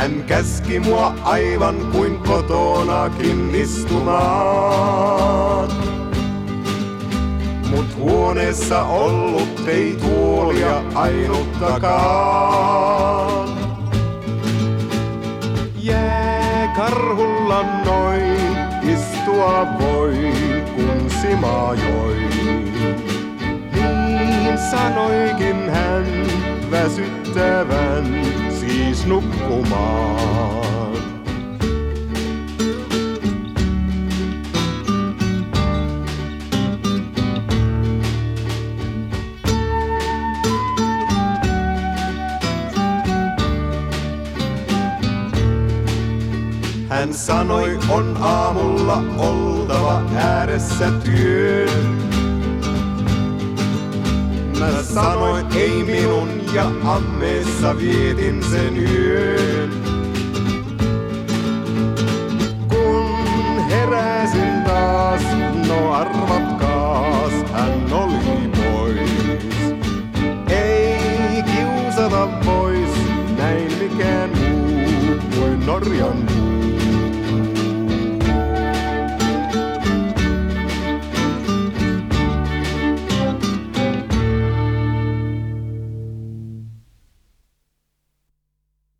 Hän käski mua aivan kuin kotonakin istumaan. Mut huoneessa ollut ei tuolia ainuttakaan. Jääkarhulla noin istua voi, kun simaa joi. Niin sanoikin hän väsyttävän siis nukkumaan. Hän sanoi, on aamulla oltava ääressä työn. Mä sanoin, ei minun, ja ammeessa vietin sen yön. Kun heräsin taas, no arvatkaas, hän oli pois. Ei kiusata pois, näin mikään muu kuin Norjan muu.